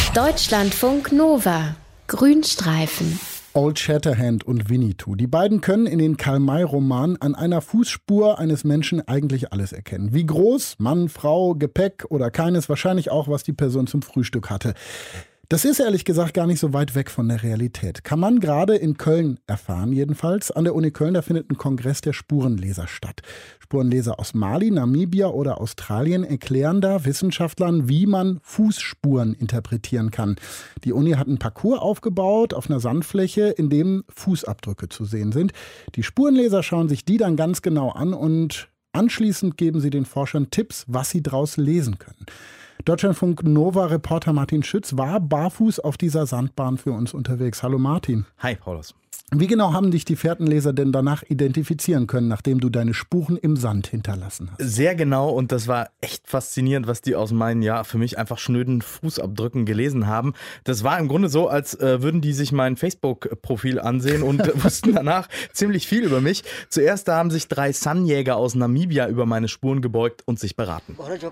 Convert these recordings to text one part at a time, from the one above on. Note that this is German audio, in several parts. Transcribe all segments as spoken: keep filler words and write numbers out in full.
Deutschlandfunk Nova. Grünstreifen. Old Shatterhand und Winnetou. Die beiden können in den Karl-May-Romanen an einer Fußspur eines Menschen eigentlich alles erkennen. Wie groß, Mann, Frau, Gepäck oder keines, wahrscheinlich auch, was die Person zum Frühstück hatte. Das ist ehrlich gesagt gar nicht so weit weg von der Realität. Kann man gerade in Köln erfahren jedenfalls. An der Uni Köln, da findet ein Kongress der Spurenleser statt. Spurenleser aus Mali, Namibia oder Australien erklären da Wissenschaftlern, wie man Fußspuren interpretieren kann. Die Uni hat einen Parcours aufgebaut auf einer Sandfläche, in dem Fußabdrücke zu sehen sind. Die Spurenleser schauen sich die dann ganz genau an und anschließend geben sie den Forschern Tipps, was sie daraus lesen können. Deutschlandfunk Nova-Reporter Martin Schütz war barfuß auf dieser Sandbahn für uns unterwegs. Hallo Martin. Hi Paulus. Wie genau haben dich die Fährtenleser denn danach identifizieren können, nachdem du deine Spuren im Sand hinterlassen hast? Sehr genau, und das war echt faszinierend, was die aus meinen, ja, für mich einfach schnöden Fußabdrücken gelesen haben. Das war im Grunde so, als äh, würden die sich mein Facebook-Profil ansehen und äh, wussten danach ziemlich viel über mich. Zuerst da haben sich drei Sunjäger aus Namibia über meine Spuren gebeugt und sich beraten.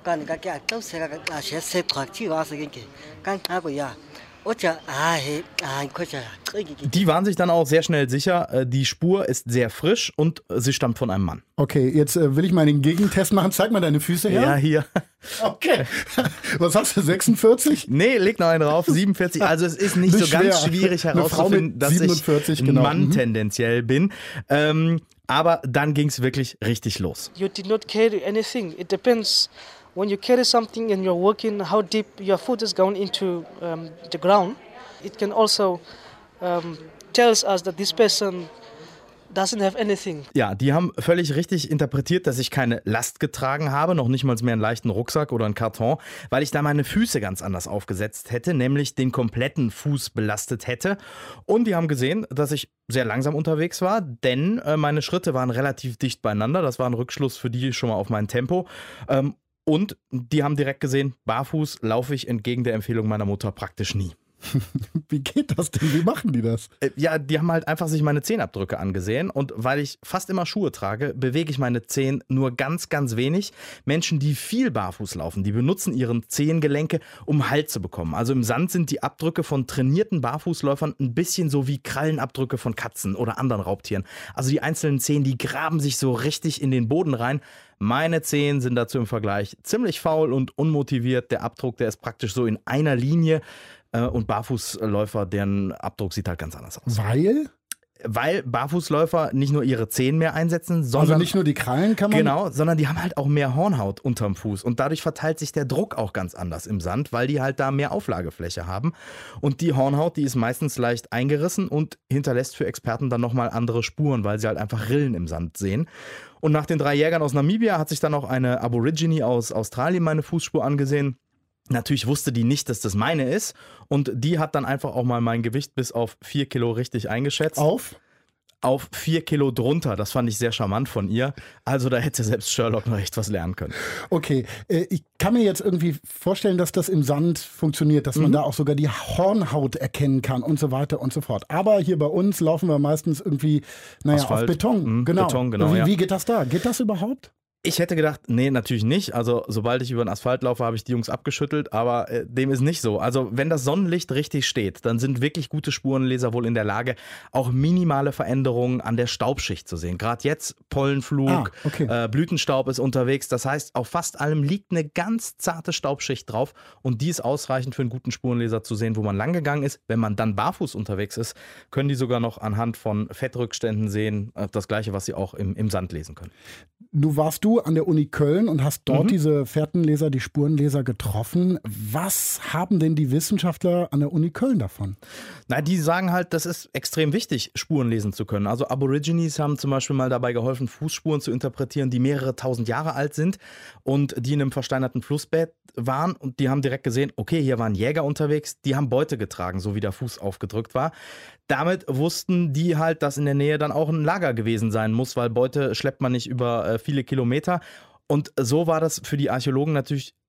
Die waren sich dann auch sehr schnell sicher, die Spur ist sehr frisch und sie stammt von einem Mann. Okay, jetzt äh, will ich mal den Gegentest machen. Zeig mal deine Füße her. Ja, hier. Okay. Was hast du, sechsundvierzig? Nee, leg noch einen drauf, siebenundvierzig. Also es ist nicht, nicht so ganz schwer. schwierig herauszufinden, dass ich genau. Mann mhm. tendenziell bin. Ähm, aber dann ging es wirklich richtig los. You did not carry anything. It depends. When you carry something and you're working, how deep your foot is going into um, the ground, it can also um, tells us that this person doesn't have anything. Ja, die haben völlig richtig interpretiert, dass ich keine Last getragen habe, noch nicht mal mehr einen leichten Rucksack oder einen Karton, weil ich da meine Füße ganz anders aufgesetzt hätte, nämlich den kompletten Fuß belastet hätte. Und die haben gesehen, dass ich sehr langsam unterwegs war, denn äh, meine Schritte waren relativ dicht beieinander. Das war ein Rückschluss für die schon mal auf mein Tempo. Ähm, Und die haben direkt gesehen, barfuß laufe ich entgegen der Empfehlung meiner Mutter praktisch nie. Wie geht das denn? Wie machen die das? Ja, die haben halt einfach sich meine Zehenabdrücke angesehen, und weil ich fast immer Schuhe trage, bewege ich meine Zehen nur ganz, ganz wenig. Menschen, die viel barfuß laufen, die benutzen ihren Zehengelenke, um Halt zu bekommen. Also im Sand sind die Abdrücke von trainierten Barfußläufern ein bisschen so wie Krallenabdrücke von Katzen oder anderen Raubtieren. Also die einzelnen Zehen, die graben sich so richtig in den Boden rein. Meine Zehen sind dazu im Vergleich ziemlich faul und unmotiviert. Der Abdruck, der ist praktisch so in einer Linie. Und Barfußläufer, deren Abdruck sieht halt ganz anders aus. Weil? Weil Barfußläufer nicht nur ihre Zehen mehr einsetzen, sondern... Also nicht nur die Krallen kann man... Genau, sondern die haben halt auch mehr Hornhaut unterm Fuß. Und dadurch verteilt sich der Druck auch ganz anders im Sand, weil die halt da mehr Auflagefläche haben. Und die Hornhaut, die ist meistens leicht eingerissen und hinterlässt für Experten dann nochmal andere Spuren, weil sie halt einfach Rillen im Sand sehen. Und nach den drei Jägern aus Namibia hat sich dann auch eine Aborigine aus Australien meine Fußspur angesehen. Natürlich wusste die nicht, dass das meine ist, und die hat dann einfach auch mal mein Gewicht bis auf vier Kilo richtig eingeschätzt. Auf? Auf vier Kilo drunter. Das fand ich sehr charmant von ihr. Also da hätte selbst Sherlock noch echt was lernen können. Okay, äh, ich kann mir jetzt irgendwie vorstellen, dass das im Sand funktioniert, dass man mhm. da auch sogar die Hornhaut erkennen kann und so weiter und so fort. Aber hier bei uns laufen wir meistens irgendwie, naja, Asphalt. auf Beton. Mhm, genau. Beton, genau wie, ja. wie geht das da? Geht das überhaupt? Ich hätte gedacht, nee, natürlich nicht. Also sobald ich über den Asphalt laufe, habe ich die Jungs abgeschüttelt, aber äh, dem ist nicht so. Also wenn das Sonnenlicht richtig steht, dann sind wirklich gute Spurenleser wohl in der Lage, auch minimale Veränderungen an der Staubschicht zu sehen. Gerade jetzt Pollenflug, ah, okay. äh, Blütenstaub ist unterwegs. Das heißt, auf fast allem liegt eine ganz zarte Staubschicht drauf, und die ist ausreichend für einen guten Spurenleser zu sehen, wo man lang gegangen ist. Wenn man dann barfuß unterwegs ist, können die sogar noch anhand von Fettrückständen sehen, äh, das Gleiche, was sie auch im, im Sand lesen können. Nu warst du an der Uni Köln und hast dort Mhm. diese Fährtenleser, die Spurenleser getroffen. Was haben denn die Wissenschaftler an der Uni Köln davon? Na, die sagen halt, das ist extrem wichtig, Spuren lesen zu können. Also Aborigines haben zum Beispiel mal dabei geholfen, Fußspuren zu interpretieren, die mehrere tausend Jahre alt sind und die in einem versteinerten Flussbett waren. Und die haben direkt gesehen, okay, hier waren Jäger unterwegs, die haben Beute getragen, so wie der Fuß aufgedrückt war. Damit wussten die halt, dass in der Nähe dann auch ein Lager gewesen sein muss, weil Beute schleppt man nicht über äh, viele Kilometer. Und so war das für die Archäologen natürlich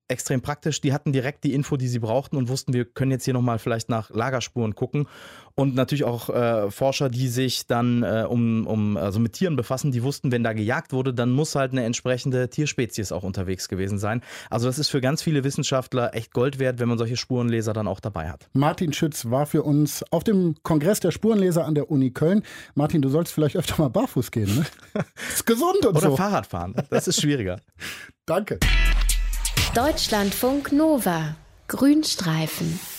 extrem praktisch. Die hatten direkt die Info, die sie brauchten und wussten, wir können jetzt hier nochmal vielleicht nach Lagerspuren gucken. Und natürlich auch äh, Forscher, die sich dann äh, um, um, also mit Tieren befassen, die wussten, wenn da gejagt wurde, dann muss halt eine entsprechende Tierspezies auch unterwegs gewesen sein. Also das ist für ganz viele Wissenschaftler echt Gold wert, wenn man solche Spurenleser dann auch dabei hat. Martin Schütz war für uns auf dem Kongress der Spurenleser an der Uni Köln. Martin, du sollst vielleicht öfter mal barfuß gehen, ne? Ist gesund und Oder so. Oder Fahrrad fahren, das ist schwieriger. Danke. Deutschlandfunk Nova. Grünstreifen.